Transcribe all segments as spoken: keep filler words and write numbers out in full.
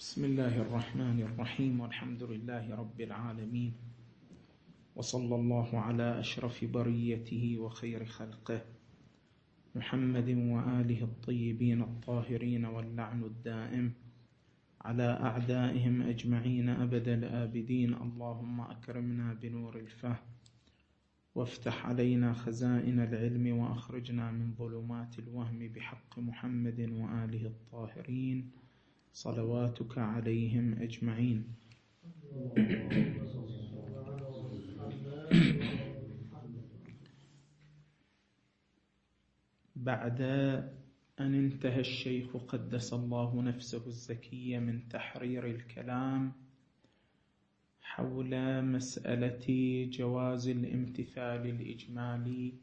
بسم الله الرحمن الرحيم، والحمد لله رب العالمين، وصلى الله على أشرف بريته وخير خلقه محمد وآله الطيبين الطاهرين، واللعن الدائم على أعدائهم أجمعين أبد الآبدين. اللهم أكرمنا بنور الفهم، وافتح علينا خزائن العلم، وأخرجنا من ظلمات الوهم بحق محمد وآله الطاهرين صلواتك عليهم أجمعين. بعد أن انتهى الشيخ قدس الله نفسه الزكية من تحرير الكلام حول مسألة جواز الامتثال الإجمالي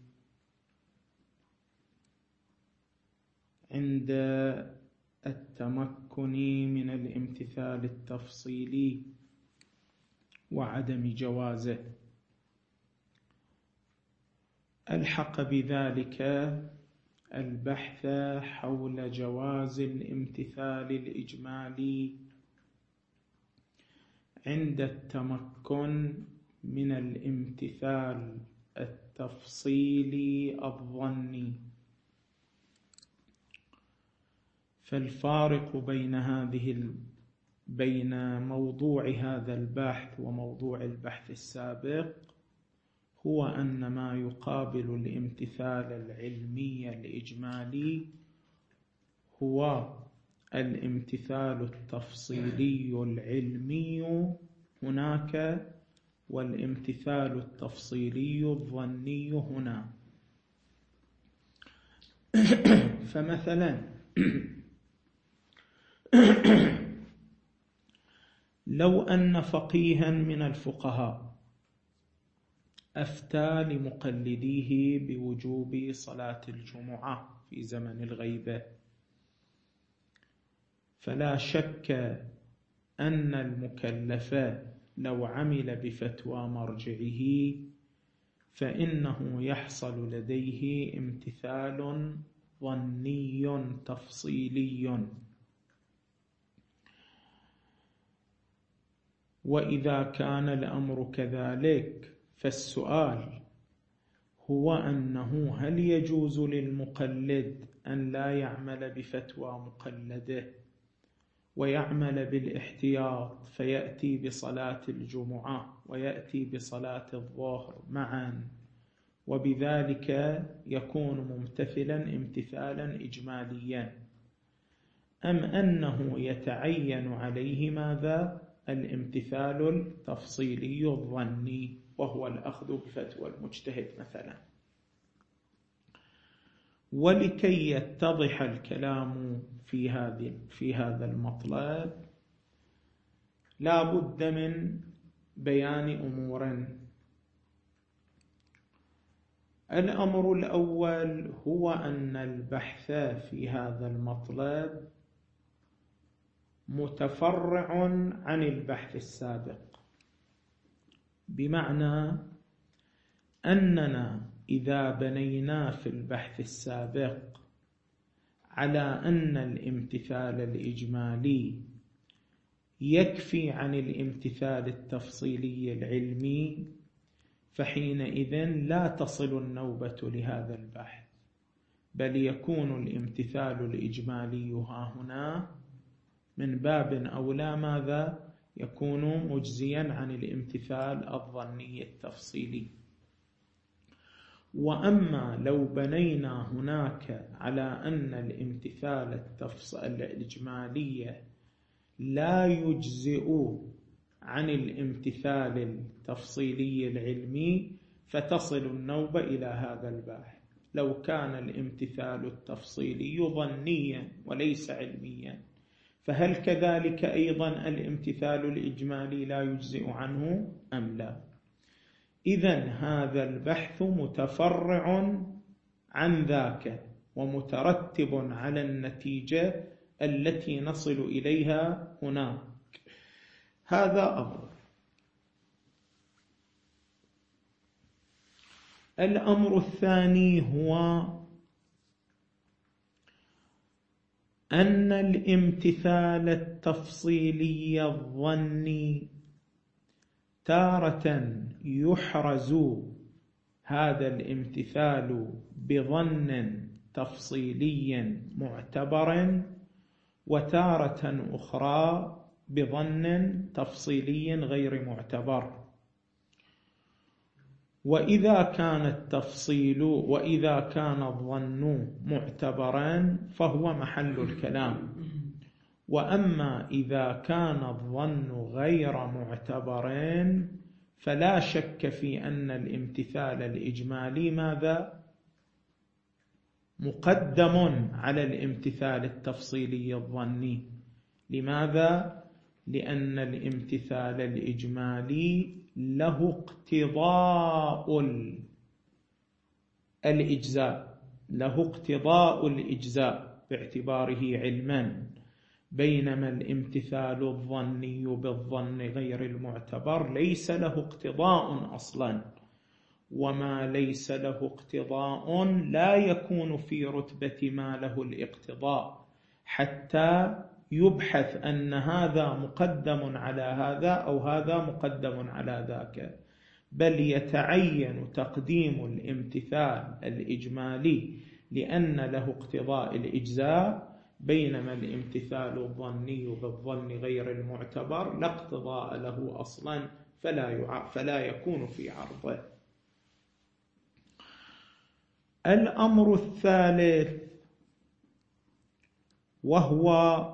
عند التمكن من الامتثال التفصيلي وعدم جوازه، ألحق بذلك البحث حول جواز الامتثال الإجمالي عند التمكن من الامتثال التفصيلي الظني. فالفارق بين هذه بين موضوع هذا البحث وموضوع البحث السابق هو أن ما يقابل الامتثال العلمي الإجمالي هو الامتثال التفصيلي العلمي هناك، والامتثال التفصيلي الظني هنا. فمثلا لو أن فقيها من الفقهاء أفتى لمقلديه بوجوب صلاة الجمعة في زمن الغيبة، فلا شك أن المكلف لو عمل بفتوى مرجعه فإنه يحصل لديه امتثال ظني تفصيلي. وإذا كان الأمر كذلك فالسؤال هو أنه هل يجوز للمقلد أن لا يعمل بفتوى مقلده ويعمل بالاحتياط فيأتي بصلاة الجمعة ويأتي بصلاة الظهر معا، وبذلك يكون ممتثلا امتثالا إجماليا، أم أنه يتعين عليه ماذا؟ الامتثال التفصيلي الظني، وهو الأخذ بفتوى المجتهد مثلا. ولكي يتضح الكلام في هذه في هذا المطلب لا بد من بيان أمور. الأمر الأول هو أن البحث في هذا المطلب متفرع عن البحث السابق، بمعنى أننا إذا بنينا في البحث السابق على أن الامتثال الإجمالي يكفي عن الامتثال التفصيلي العلمي، فحينئذ لا تصل النوبة لهذا البحث، بل يكون الامتثال الإجمالي ها هنا من باب أولى ماذا؟ يكون مجزيا عن الامتثال الظني التفصيلي. وأما لو بنينا هناك على أن الامتثال الإجمالي لا يجزئ عن الامتثال التفصيلي العلمي فتصل النوبة إلى هذا البحث. لو كان الامتثال التفصيلي ظنيا وليس علميا، فهل كذلك أيضا الامتثال الإجمالي لا يجزئ عنه أم لا؟ إذن هذا البحث متفرع عن ذاك ومترتب على النتيجة التي نصل إليها هناك. هذا أمر. الأمر الثاني هو أن الامتثال التفصيلي الظني تارة يحرز هذا الامتثال بظن تفصيلي معتبر، وتارة أخرى بظن تفصيلي غير معتبر. وإذا كان التفصيل وإذا كان الظن معتبرا فهو محل الكلام، وأما إذا كان الظن غير معتبر فلا شك في أن الامتثال الإجمالي ماذا؟ مقدم على الامتثال التفصيلي الظني. لماذا؟ لأن الامتثال الإجمالي له اقتضاء الإجزاء له اقتضاء الإجزاء باعتباره علما، بينما الامتثال الظني بالظن غير المعتبر ليس له اقتضاء أصلا، وما ليس له اقتضاء لا يكون في رتبة ما له الاقتضاء حتى يبحث أن هذا مقدم على هذا أو هذا مقدم على ذاك، بل يتعين تقديم الامتثال الإجمالي لأن له اقتضاء الإجزاء، بينما الامتثال الظني بالظن غير المعتبر لا اقتضاء له أصلا فلا, فلا يكون في عرضه. الأمر الثالث وهو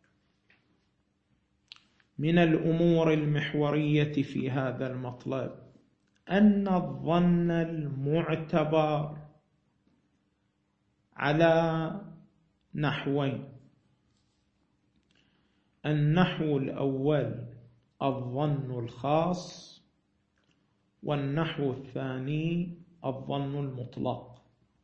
من الأمور المحورية في هذا المطلب أن الظن المعتبر على نحوين: النحو الأول الظن الخاص، والنحو الثاني الظن المطلق.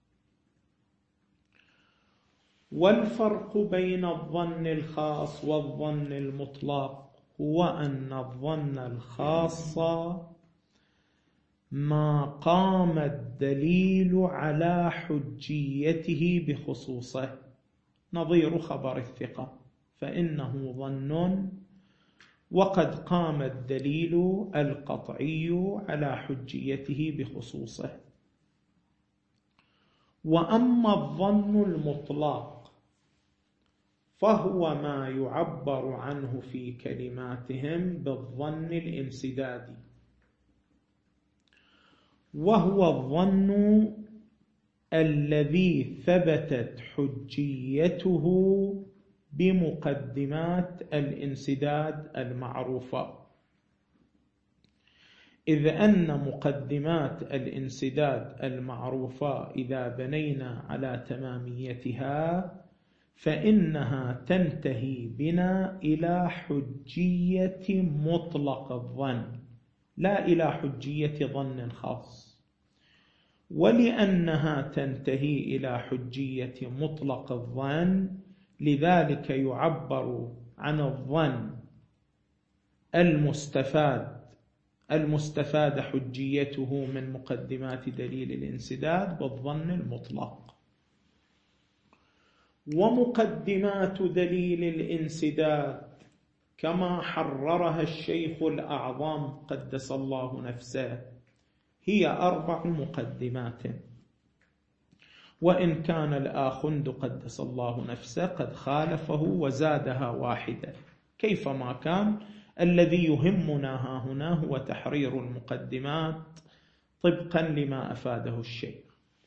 والفرق بين الظن الخاص والظن المطلق هو أن الظن الخاص ما قام الدليل على حجيته بخصوصه، نظير خبر الثقة، فإنه ظن وقد قام الدليل القطعي على حجيته بخصوصه. وأما الظن المطلق فهو ما يعبر عنه في كلماتهم بالظن الانسدادي، وهو الظن الذي ثبتت حجيته بمقدمات الانسداد المعروفة، إذ أن مقدمات الانسداد المعروفة إذا بنينا على تماميتها فإنها تنتهي بنا إلى حجية مطلق الظن لا إلى حجية ظن خاص. ولأنها تنتهي إلى حجية مطلق الظن لذلك يعبر عن الظن المستفاد المستفاد حجيته من مقدمات دليل الانسداد بالظن المطلق. ومقدمات دليل الانسداد كما حررها الشيخ الأعظم قدس الله نفسه هي أربع مقدمات، وإن كان الآخند قدس الله نفسه قد خالفه وزادها واحدة. كيفما كان، الذي يهمنا ها هنا هو تحرير المقدمات طبقا لما أفاده الشيخ.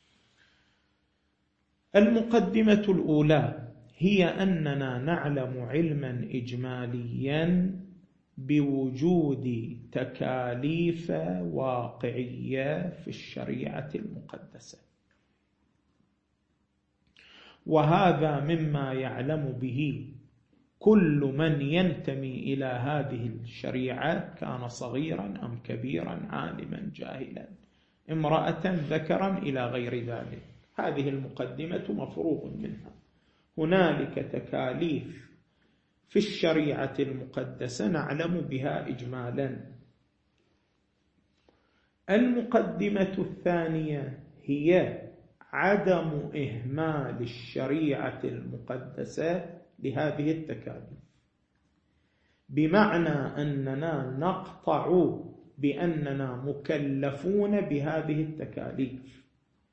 المقدمة الأولى هي أننا نعلم علما إجماليا بوجود تكاليف واقعية في الشريعة المقدسة، وهذا مما يعلم به كل من ينتمي إلى هذه الشريعة، كان صغيرا أم كبيرا، عالما جاهلا، امرأة ذكرا إلى غير ذلك. هذه المقدمة مفروغ منها. هنالك تكاليف في الشريعة المقدسة نعلم بها إجمالا. المقدمة الثانية هي عدم إهمال الشريعة المقدسة لهذه التكاليف، بمعنى أننا نقطع بأننا مكلفون بهذه التكاليف،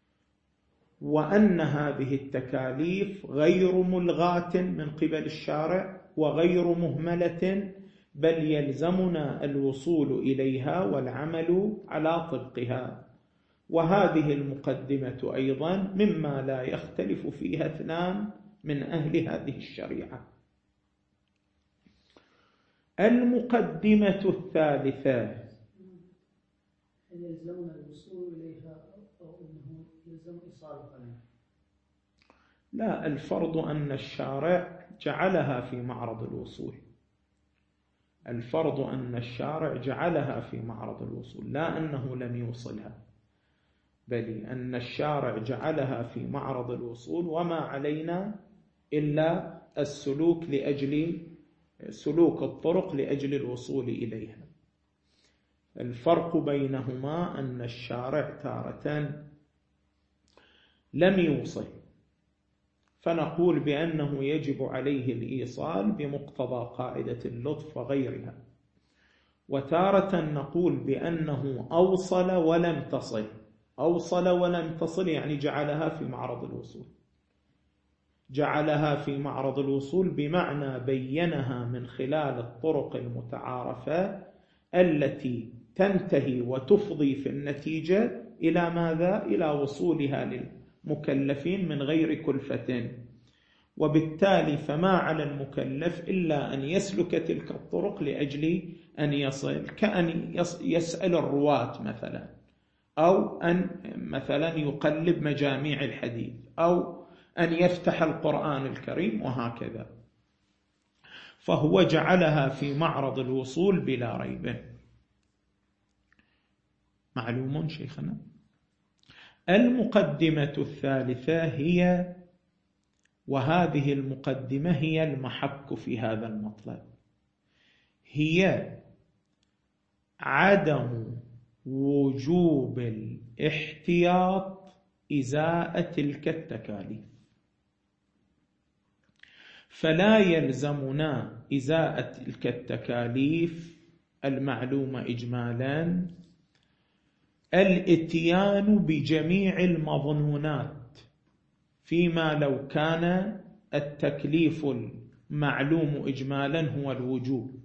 وأن هذه التكاليف غير ملغاة من قبل الشارع وغير مهملة، بل يلزمنا الوصول إليها والعمل على طبقها. وهذه المقدمة أيضا مما لا يختلف فيها اثنان من أهل هذه الشريعة. المقدمة الثالثة يلزمنا الوصول إليها أو أنه يلزم إيصالها؟ لا، الفرض أن الشارع جعلها في معرض الوصول، الفرض أن الشارع جعلها في معرض الوصول، لا أنه لم يوصلها، بل أن الشارع جعلها في معرض الوصول، وما علينا إلا السلوك لأجل سلوك الطرق لأجل الوصول إليها. الفرق بينهما أن الشارع تارة لم يوصل فنقول بأنه يجب عليه الإيصال بمقتضى قاعدة اللطف وغيرها، وتارة نقول بأنه أوصل ولم تصل. أوصل ولم تصل يعني جعلها في معرض الوصول، جعلها في معرض الوصول بمعنى بينها من خلال الطرق المتعارفة التي تنتهي وتفضي في النتيجة إلى ماذا؟ إلى وصولها للمكلفين من غير كلفة. وبالتالي فما على المكلف إلا أن يسلك تلك الطرق لأجل أن يصل، كأن يسأل الرواة مثلا، أو أن مثلا يقلب مجاميع الحديث، أو أن يفتح القرآن الكريم، وهكذا. فهو جعلها في معرض الوصول بلا ريب. معلوم شيخنا؟ المقدمة الثالثة هي، وهذه المقدمة هي المحك في هذا المطلب، هي عدم وجوب الاحتياط إزاء تلك التكاليف. فلا يلزمنا إزاء تلك التكاليف المعلومة إجمالا الاتيان بجميع المظنونات، فيما لو كان التكليف المعلوم إجمالا هو الوجوب،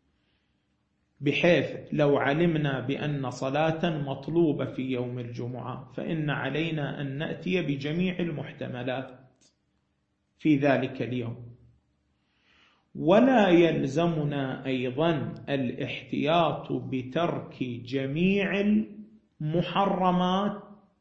بحيث لو علمنا بأن صلاة مطلوبة في يوم الجمعة فإن علينا أن نأتي بجميع المحتملات في ذلك اليوم. ولا يلزمنا أيضا الاحتياط بترك جميع المحرمات،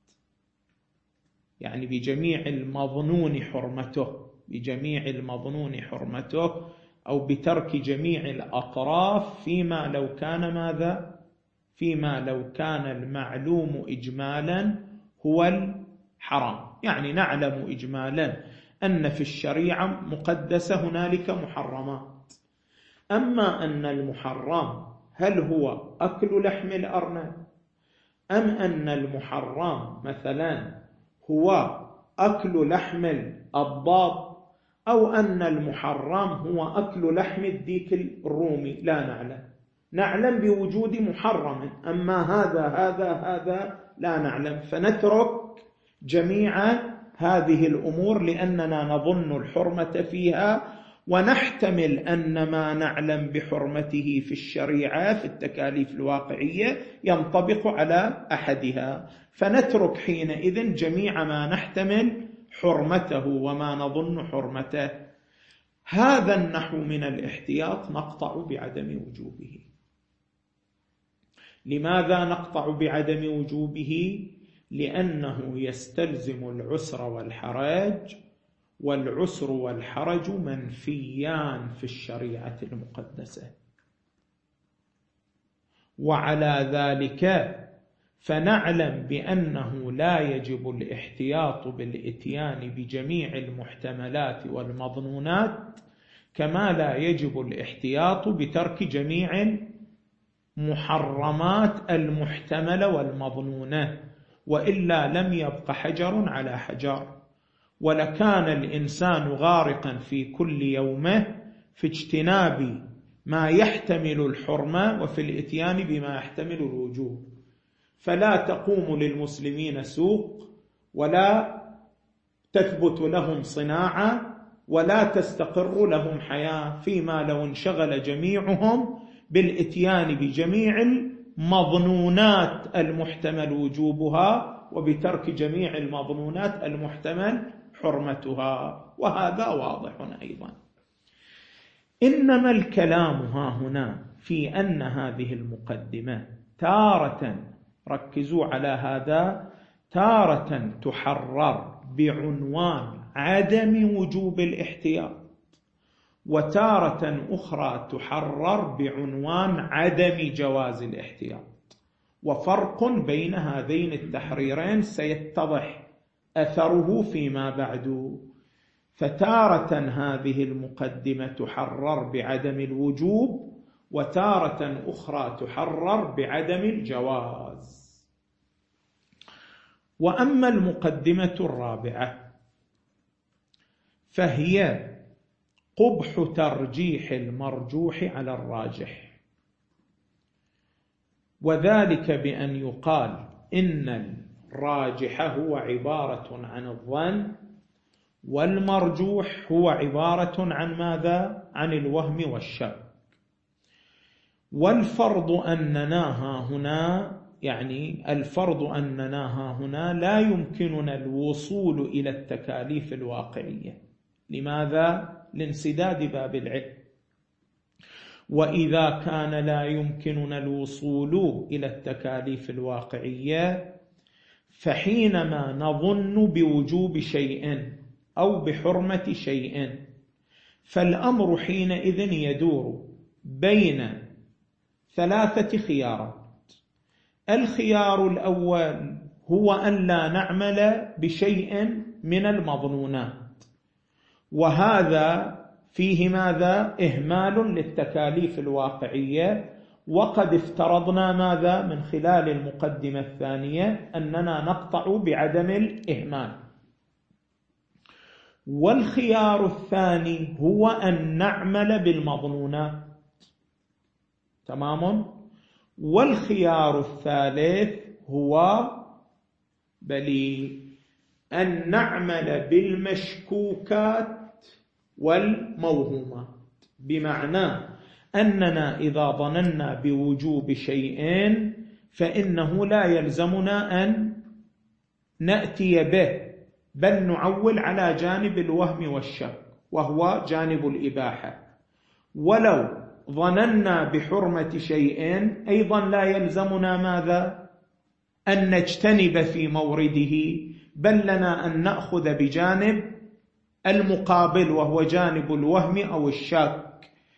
يعني بجميع المظنون حرمته، بجميع المظنون حرمته، أو بترك جميع الأطراف، فيما لو كان ماذا؟ فيما لو كان المعلوم إجمالا هو الحرام. يعني نعلم إجمالا أن في الشريعة مقدسة هنالك محرمات، أما أن المحرم هل هو أكل لحم الأرنب، أم أن المحرم مثلا هو أكل لحم الضباب، أو أن المحرم هو أكل لحم الديك الرومي، لا نعلم. نعلم بوجود محرم، أما هذا هذا هذا لا نعلم، فنترك جميع هذه الأمور لأننا نظن الحرمة فيها، ونحتمل أن ما نعلم بحرمته في الشريعة في التكاليف الواقعية ينطبق على أحدها، فنترك حينئذ جميع ما نحتمل حرمته وما نظن حرمته. هذا النحو من الاحتياط نقطع بعدم وجوبه. لماذا نقطع بعدم وجوبه؟ لأنه يستلزم العسر والحرج، والعسر والحرج منفيان في الشريعة المقدسة. وعلى ذلك فنعلم بأنه لا يجب الاحتياط بالإتيان بجميع المحتملات والمظنونات، كما لا يجب الاحتياط بترك جميع المحرمات المحتملة والمظنونة، وإلا لم يبق حجر على حجر. ولكان الإنسان غارقا في كل يومه في اجتناب ما يحتمل الحرمة وفي الإتيان بما يحتمل الوجوب، فلا تقوم للمسلمين سوق ولا تثبت لهم صناعة ولا تستقر لهم حياة، فيما لو انشغل جميعهم بالإتيان بجميع المظنونات المحتمل وجوبها وبترك جميع المظنونات المحتمل حرمتها، وهذا واضح أيضا. إنما الكلام ها هنا في أن هذه المقدمة تارة، ركزوا على هذا، تارة تحرر بعنوان عدم وجوب الاحتياط، وتارة أخرى تحرر بعنوان عدم جواز الاحتياط، وفرق بين هذين التحريرين سيتضح أثره فيما بعد. فتارة هذه المقدمة تحرر بعدم الوجوب، وتارة أخرى تحرر بعدم الجواز. وأما المقدمة الرابعة فهي قبح ترجيح المرجوح على الراجح، وذلك بأن يقال إن الراجح هو عبارة عن الظن، والمرجوح هو عبارة عن ماذا؟ عن الوهم والشك. والفرض أننا هنا، يعني الفرض أننا هنا لا يمكننا الوصول إلى التكاليف الواقعية. لماذا؟ لانسداد باب العلم. وإذا كان لا يمكننا الوصول إلى التكاليف الواقعية، فحينما نظن بوجوب شيء أو بحرمة شيء، فالأمر حينئذ يدور بين ثلاثة خيارات. الخيار الأول هو أن لا نعمل بشيء من المظنونات، وهذا فيه ماذا؟ إهمال للتكاليف الواقعية، وقد افترضنا ماذا من خلال المقدمة الثانية؟ أننا نقطع بعدم الإهمال. والخيار الثاني هو أن نعمل بالمظنونات، تمام. والخيار الثالث هو بل أن نعمل بالمشكوكات والموهومات، بمعنى أننا إذا ظننا بوجوب شيء فإنه لا يلزمنا أن نأتي به، بل نعول على جانب الوهم والشك وهو جانب الإباحة. ولو ظننا بحرمة شيء أيضا لا يلزمنا ماذا؟ أن نجتنب في مورده، بل لنا أن نأخذ بجانب المقابل وهو جانب الوهم أو الشك.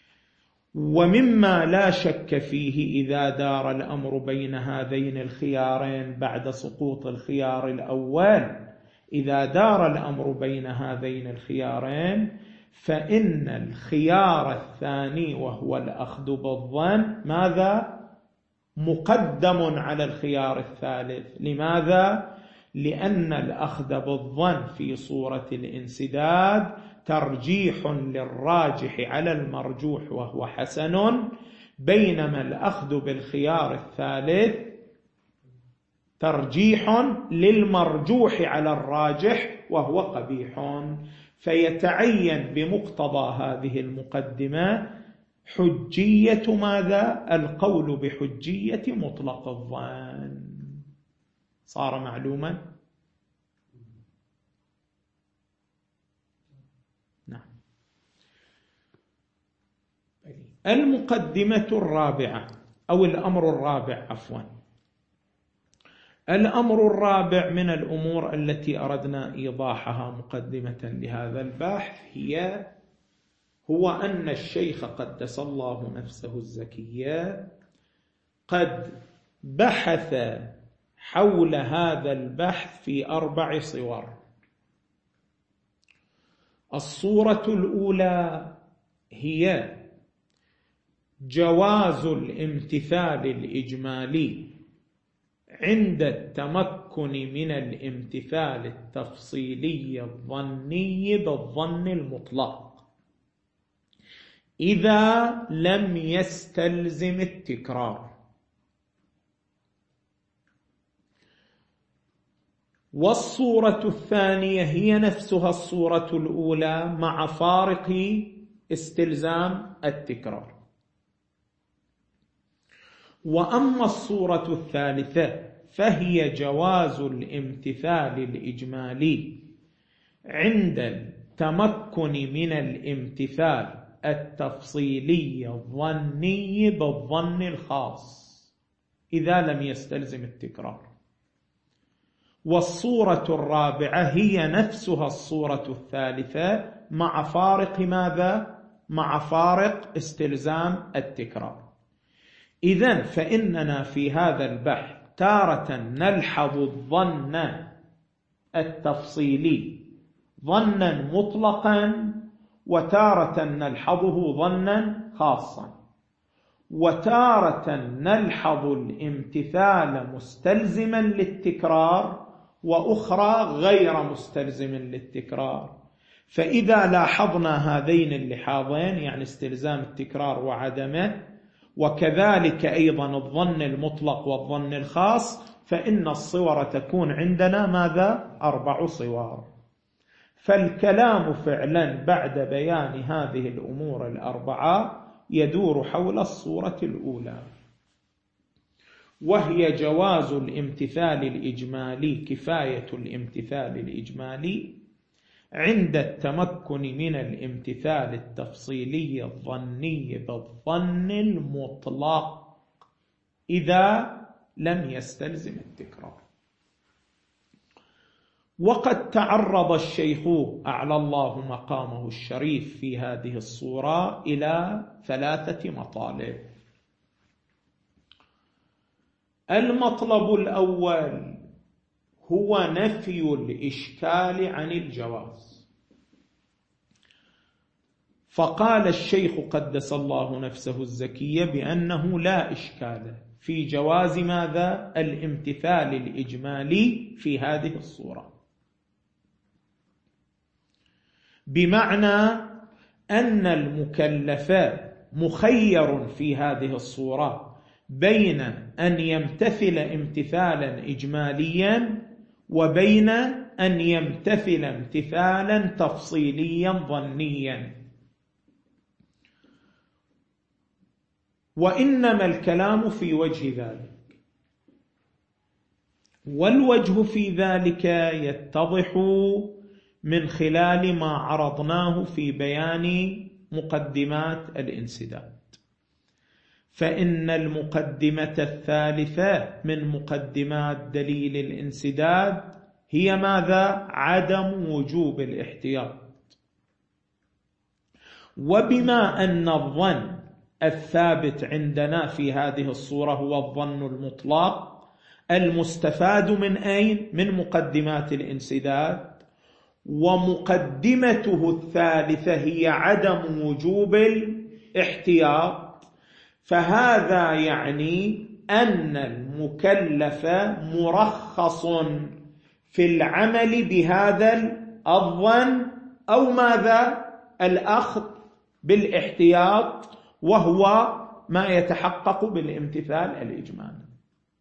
ومما لا شك فيه إذا دار الأمر بين هذين الخيارين بعد سقوط الخيار الأول، إذا دار الأمر بين هذين الخيارين فإن الخيار الثاني وهو الأخذ بالظن ماذا؟ مقدم على الخيار الثالث. لماذا؟ لأن الأخذ بالظن في صورة الانسداد ترجيح للراجح على المرجوح وهو حسن، بينما الأخذ بالخيار الثالث ترجيح للمرجوح على الراجح وهو قبيح. فيتعين بمقتضى هذه المقدمة حجية ماذا؟ القول بحجية مطلق الظن. صار معلوما؟ نعم. المقدمة الرابعة أو الأمر الرابع عفوا الأمر الرابع من الأمور التي أردنا إيضاحها مقدمة لهذا البحث هي هو أن الشيخ قدس الله نفسه الزكية قد بحث حول هذا البحث في أربع صور. الصورة الأولى هي جواز الامتثال الإجمالي عند التمكن من الامتثال التفصيلي الظني بالظن المطلق إذا لم يستلزم التكرار. والصورة الثانية هي نفسها الصورة الأولى مع فارق استلزام التكرار. وأما الصورة الثالثة فهي جواز الامتثال الإجمالي عند التمكن من الامتثال التفصيلي الظني بالظن الخاص إذا لم يستلزم التكرار. والصورة الرابعة هي نفسها الصورة الثالثة مع فارق ماذا؟ مع فارق استلزام التكرار. إذن فإننا في هذا البحث تارة نلحظ الظن التفصيلي ظنا مطلقا، وتارة نلحظه ظنا خاصا، وتارة نلحظ الامتثال مستلزما للتكرار وأخرى غير مستلزم للتكرار. فإذا لاحظنا هذين اللحاظين يعني استلزام التكرار وعدمه، وكذلك أيضا الظن المطلق والظن الخاص، فإن الصور تكون عندنا ماذا؟ أربع صور. فالكلام فعلا بعد بيان هذه الأمور الأربعة يدور حول الصورة الأولى، وهي جواز الامتثال الإجمالي، كفاية الامتثال الإجمالي عند التمكن من الامتثال التفصيلي الظني بالظن المطلق إذا لم يستلزم التكرار. وقد تعرض الشيخ أعلى الله مقامه الشريف في هذه الصورة إلى ثلاثة مطالب. المطلب الأول هو نفي الإشكال عن الجواز. فقال الشيخ قدس الله نفسه الزكية بأنه لا إشكال في جواز ماذا؟ الامتثال الإجمالي في هذه الصورة، بمعنى أن المكلف مخير في هذه الصورة بين أن يمتثل امتثالا إجماليا وبين أن يمتثل امتثالا تفصيليا ظنيا. وإنما الكلام في وجه ذلك، والوجه في ذلك يتضح من خلال ما عرضناه في بيان مقدمات الانسداد. فإن المقدمة الثالثة من مقدمات دليل الانسداد هي ماذا؟ عدم وجوب الاحتياط. وبما أن الظن الثابت عندنا في هذه الصورة هو الظن المطلق المستفاد من أين؟ من مقدمات الانسداد، ومقدمته الثالثة هي عدم وجوب الاحتياط، فهذا يعني أن المكلف مرخص في العمل بهذا الظن أو ماذا؟ الأخذ بالاحتياط، وهو ما يتحقق بالامتثال الإجمالي.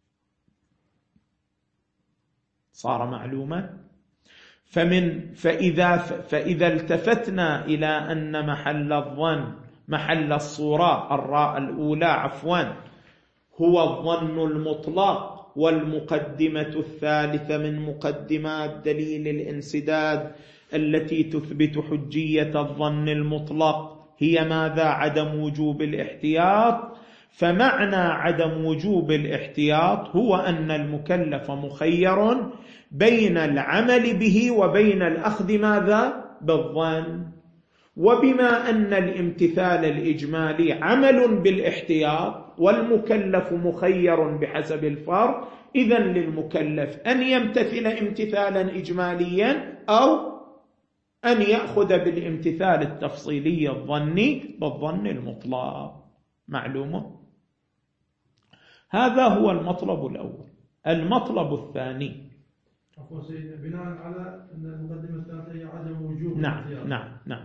صار معلوما؟ فمن فإذا فإذا التفتنا إلى أن محل الظن محل الصورة الراء الأولى عفوا هو الظن المطلق، والمقدمة الثالثة من مقدمات دليل الانسداد التي تثبت حجية الظن المطلق هي ماذا؟ عدم وجوب الاحتياط. فمعنى عدم وجوب الاحتياط هو أن المكلف مخير بين العمل به وبين الأخذ ماذا؟ بالظن. وبما أن الامتثال الإجمالي عمل بالاحتياط والمكلف مخير بحسب الفرق، إذن للمكلف أن يمتثل امتثالا إجماليا أو أن يأخذ بالامتثال التفصيلي الظني بالظن المطلق. معلومة؟ هذا هو المطلب الأول. المطلب الثاني عفوا سيدنا، بناء على أن المقدمة الثالثة هي عدم وجوب نعم الاختيار. نعم نعم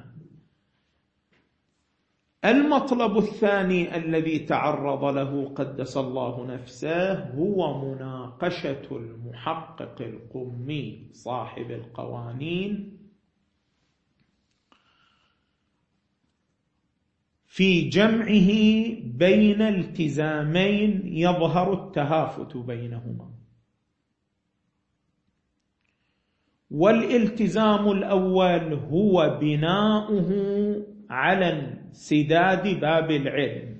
المطلب الثاني الذي تعرض له قدس الله نفسه هو مناقشة المحقق القمي صاحب القوانين في جمعه بين التزامين يظهر التهافت بينهما. والالتزام الأول هو بناؤه على انسداد باب العلم،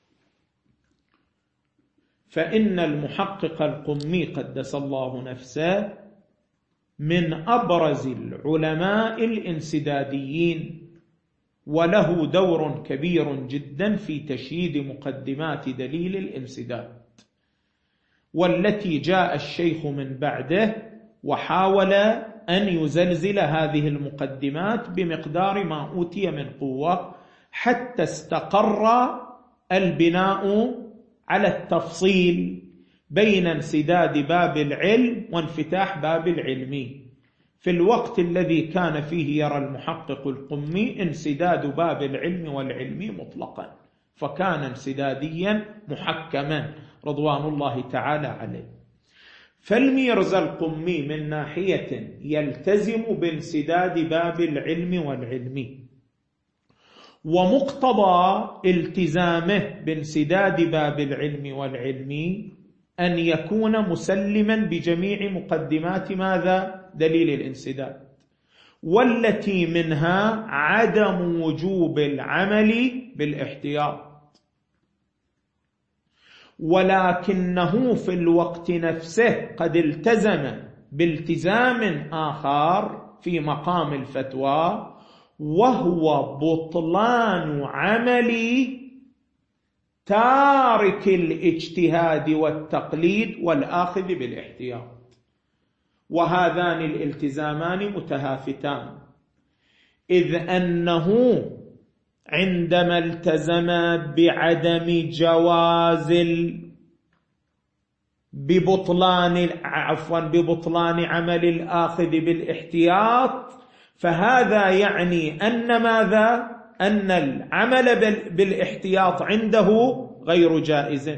فإن المحقق القمي قدس الله نفسه من أبرز العلماء الانسداديين، وله دور كبير جدا في تشييد مقدمات دليل الانسداد، والتي جاء الشيخ من بعده وحاول أن يزلزل هذه المقدمات بمقدار ما أوتي من قوة حتى استقر البناء على التفصيل بين انسداد باب العلم وانفتاح باب العلمي، في الوقت الذي كان فيه يرى المحقق القمي انسداد باب العلم والعلمي مطلقا، فكان انسداديا محكما رضوان الله تعالى عليه. فالميرزا القمي من ناحية يلتزم بانسداد باب العلم والعلمي، ومقتضى التزامه بانسداد باب العلم والعلمي أن يكون مسلما بجميع مقدمات ماذا؟ دليل الانسداد، والتي منها عدم وجوب العمل بالاحتياط، ولكنه في الوقت نفسه قد التزم بالتزام آخر في مقام الفتوى، وهو بطلان عمل تارك الاجتهاد والتقليد والآخذ بالاحتياط، وهذان الالتزامان متهافتان، إذ أنه عندما التزم بعدم جواز ببطلان عفوا ببطلان عمل الآخذ بالاحتياط، فهذا يعني أن ماذا؟ أن العمل بالاحتياط عنده غير جائز،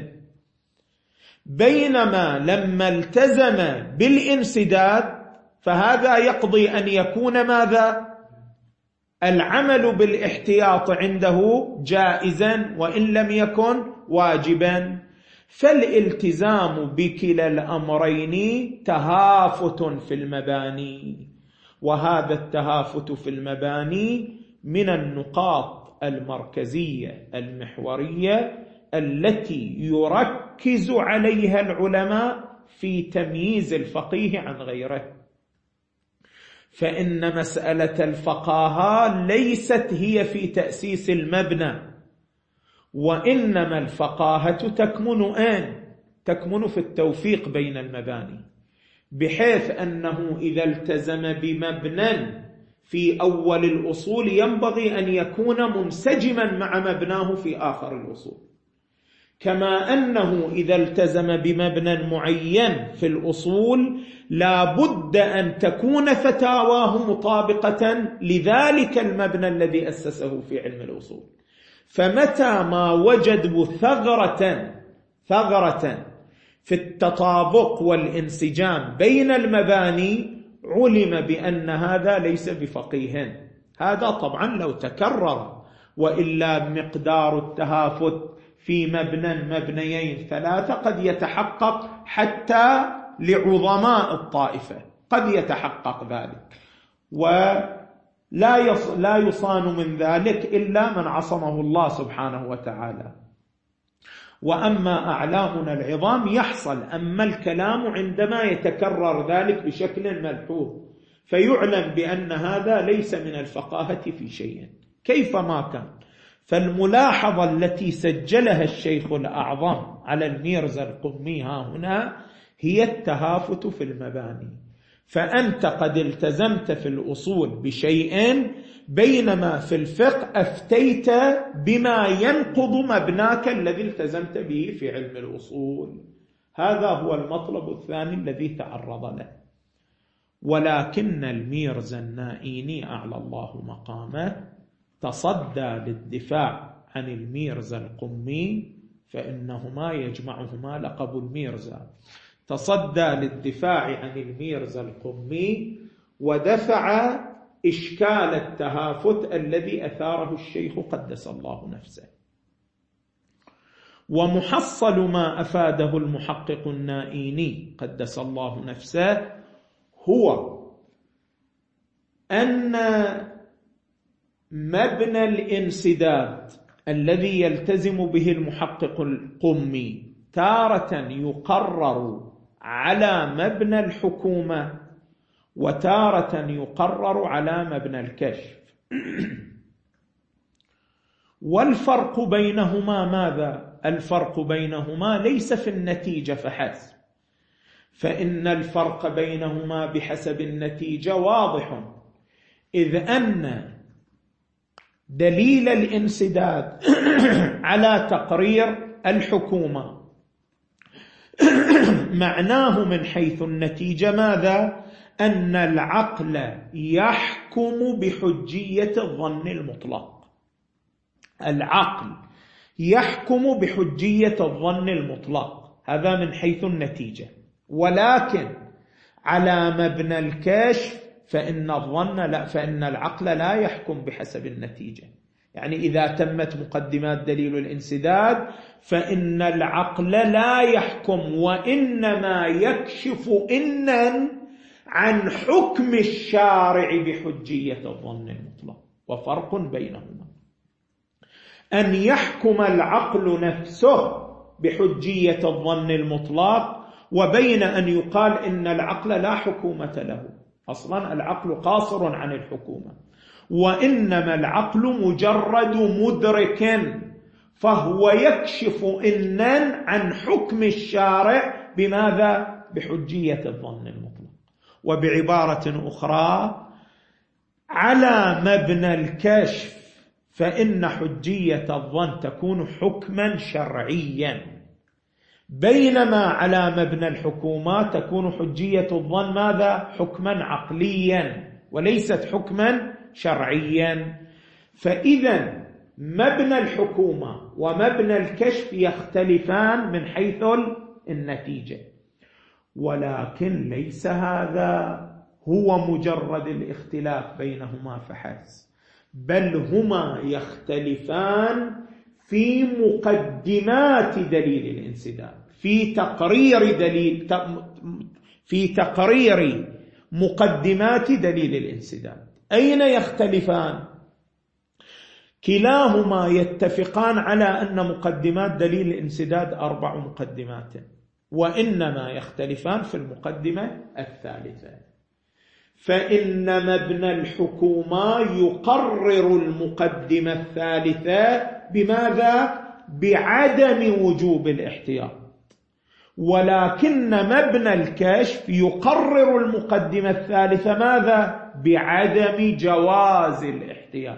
بينما لما التزم بالانسداد فهذا يقضي أن يكون ماذا؟ العمل بالاحتياط عنده جائزا وإن لم يكن واجبا. فالالتزام بكلا الأمرين تهافت في المباني، وهذا التهافت في المباني من النقاط المركزية المحورية التي يركز عليها العلماء في تمييز الفقيه عن غيره. فإن مسألة الفقاهة ليست هي في تأسيس المبنى، وإنما الفقاهة تكمن أين؟ تكمن في التوفيق بين المباني، بحيث أنه إذا التزم بمبنى في أول الأصول ينبغي أن يكون منسجما مع مبناه في آخر الأصول، كما أنه إذا التزم بمبنى معين في الأصول لا بد أن تكون فتاواه مطابقة لذلك المبنى الذي أسسه في علم الأصول. فمتى ما وجدوا ثغرة ثغرة في التطابق والانسجام بين المباني علم بأن هذا ليس بفقيه. هذا طبعا لو تكرر، وإلا مقدار التهافت في مبنى مبنيين ثلاثة قد يتحقق حتى لعظماء الطائفة، قد يتحقق ذلك، ولا يص... لا يصان من ذلك إلا من عصمه الله سبحانه وتعالى. وأما أعلامنا العظام يحصل، أما الكلام عندما يتكرر ذلك بشكل ملحوظ فيعلم بأن هذا ليس من الفقاهة في شيء كيفما كان. فالملاحظة التي سجلها الشيخ الأعظم على الميرزا القمي ها هنا هي التهافت في المباني، فأنت قد التزمت في الأصول بشيء بينما في الفقه أفتيت بما ينقض مبناك الذي التزمت به في علم الأصول. هذا هو المطلب الثاني الذي تعرض له. ولكن الميرزا النائيني أعلى الله مقامه تصدى للدفاع عن الميرزا القمي، فإنهما يجمعهما لقب الميرزا، تصدى للدفاع عن الميرزا القمي ودفع إشكال التهافت الذي أثاره الشيخ قدس الله نفسه. ومحصل ما أفاده المحقق النائيني قدس الله نفسه هو أن مبنى الانسداد الذي يلتزم به المحقق القمي تارة يقرر على مبنى الحكومة وتارة يقرر على مبنى الكشف. والفرق بينهما ماذا؟ الفرق بينهما ليس في النتيجة فحسب، فإن الفرق بينهما بحسب النتيجة واضح، إذ أن دليل الانسداد على تقرير الحكومة معناه من حيث النتيجة ماذا؟ أن العقل يحكم بحجية الظن المطلق. العقل يحكم بحجية الظن المطلق، هذا من حيث النتيجة. ولكن على مبنى الكشف فإن الظن لا، فإن العقل لا يحكم بحسب النتيجة. يعني إذا تمت مقدمات دليل الانسداد فإن العقل لا يحكم، وإنما يكشف إنًا عن حكم الشارع بحجية الظن المطلق. وفرق بينهما أن يحكم العقل نفسه بحجية الظن المطلق، وبين أن يقال إن العقل لا حكومة له. أصلا العقل قاصر عن الحكومة، وإنما العقل مجرد مدرك، فهو يكشف إنًا عن حكم الشارع بماذا؟ بحجية الظن المطلق. وبعبارة أخرى على مبنى الكشف فإن حجية الظن تكون حكما شرعيا، بينما على مبنى الحكومات تكون حجية الظن ماذا؟ حكما عقليا وليست حكما شرعيا. فإذا مبنى الحكومة ومبنى الكشف يختلفان من حيث النتيجة، ولكن ليس هذا هو مجرد الاختلاف بينهما فحسب، بل هما يختلفان في مقدمات دليل الانسداد، في تقرير دليل في تقرير مقدمات دليل الانسداد. أين يختلفان؟ كلاهما يتفقان على أن مقدمات دليل الانسداد أربع مقدمات، وإنما يختلفان في المقدمة الثالثة. فإن مبنى الحكومة يقرر المقدمة الثالثة بماذا؟ بعدم وجوب الاحتياط، ولكن مبنى الكشف يقرر المقدمة الثالثة ماذا؟ بعدم جواز الاحتياط،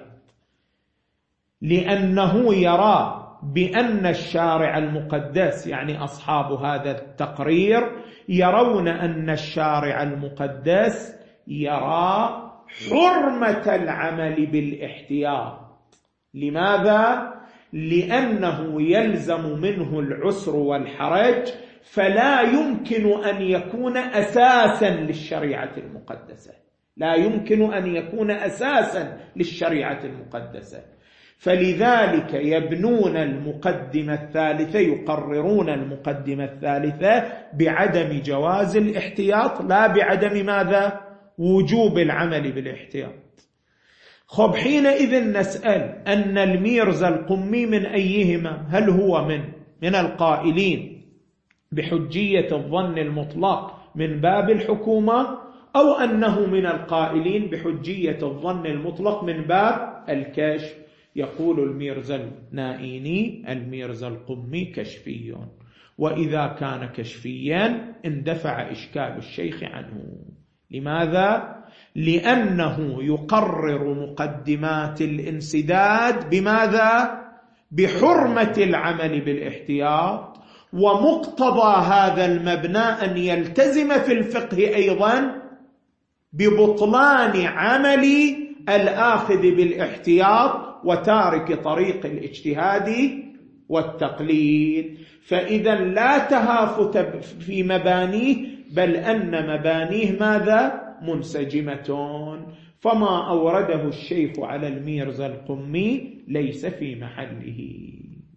لأنه يرى بأن الشارع المقدس، يعني أصحاب هذا التقرير، يرون أن الشارع المقدس يرى حرمة العمل بالاحتياط. لماذا؟ لأنه يلزم منه العسر والحرج، فلا يمكن أن يكون أساسا للشريعة المقدسة، لا يمكن أن يكون أساسا للشريعة المقدسة. فلذلك يبنون المقدمة الثالثة، يقررون المقدمة الثالثة بعدم جواز الاحتياط، لا بعدم ماذا؟ وجوب العمل بالاحتياط. خب حينئذ نسأل أن الميرزا القمي من أيهما؟ هل هو من من القائلين بحجية الظن المطلق من باب الحكومة، أو أنه من القائلين بحجية الظن المطلق من باب الكشف؟ يقول الميرزا النائيني الميرزا القمي كشفي، وإذا كان كشفيا اندفع إشكال الشيخ عنه. لماذا؟ لأنه يقرر مقدمات الانسداد بماذا؟ بحرمة العمل بالاحتياط، ومقتضى هذا المبنى أن يلتزم في الفقه أيضا ببطلان عمل الآخذ بالاحتياط وتارك طريق الاجتهاد والتقليد. فإذا لا تهافت في مبانيه، بل أن مبانيه ماذا؟ منسجمة. فما أورده الشيخ على الميرزا القمي ليس في محله.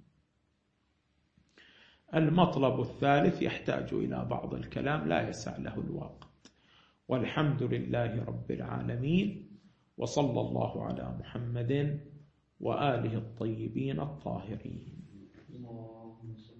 المطلب الثالث يحتاج إلى بعض الكلام لا يسع له الوقت. والحمد لله رب العالمين، وصلى الله على محمد وآله الطيبين الطاهرين.